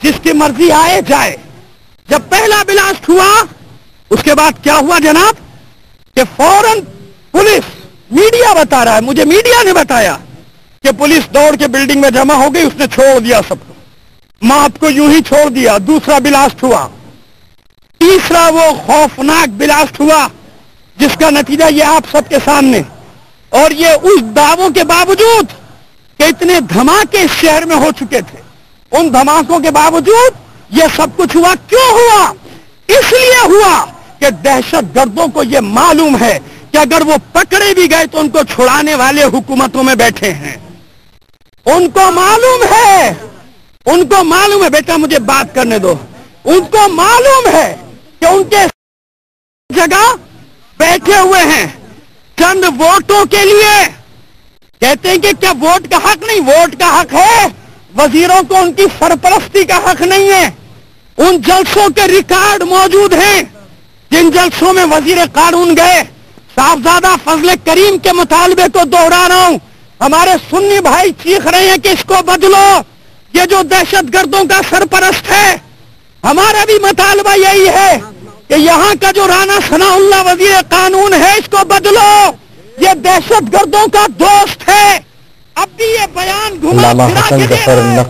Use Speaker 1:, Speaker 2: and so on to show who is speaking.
Speaker 1: جس کی مرضی آئے جائے. جب پہلا بلاسٹ ہوا اس کے بعد کیا ہوا جناب کہ فوراً پولیس، میڈیا بتا رہا ہے، مجھے میڈیا نے بتایا کہ پولیس دوڑ کے بلڈنگ میں جمع ہو گئی، اس نے چھوڑ دیا سب کو، ماپ کو یوں ہی چھوڑ دیا. دوسرا بلاسٹ ہوا. تیسرا وہ خوفناک بلاسٹ ہوا جس کا نتیجہ یہ آپ سب کے سامنے. اور یہ اس دعووں کے باوجود کہ اتنے دھماکے اس شہر میں ہو چکے تھے، ان دھماکوں کے باوجود یہ سب کچھ ہوا. کیوں ہوا؟ اس لیے ہوا کہ دہشت گردوں کو یہ معلوم ہے کہ اگر وہ پکڑے بھی گئے تو ان کو چھڑانے والے حکومتوں میں بیٹھے ہیں. ان کو معلوم ہے بیٹا مجھے بات کرنے دو. ان کو معلوم ہے کہ ان کے جگہ بیٹھے ہوئے ہیں چند ووٹوں کے لیے. کہتے ہیں کہ کیا ووٹ کا حق نہیں؟ ووٹ کا حق ہے. وزیروں کو ان کی سرپرستی کا حق نہیں ہے. ان جلسوں کے ریکارڈ موجود ہیں جن جلسوں میں وزیر قانون گئے. صاحبزادہ فضل کریم کے مطالبے کو دوہرا رہا ہوں. ہمارے سنی بھائی چیخ رہے ہیں کہ اس کو بدلو، یہ جو دہشت گردوں کا سرپرست ہے. ہمارا بھی مطالبہ یہی ہے کہ یہاں کا جو رانا ثناء اللہ وزیر قانون ہے اس کو بدلو، یہ دہشت گردوں کا دوست ہے. اب بھی یہ بیان گھما پھرا کے دے رہا ہے.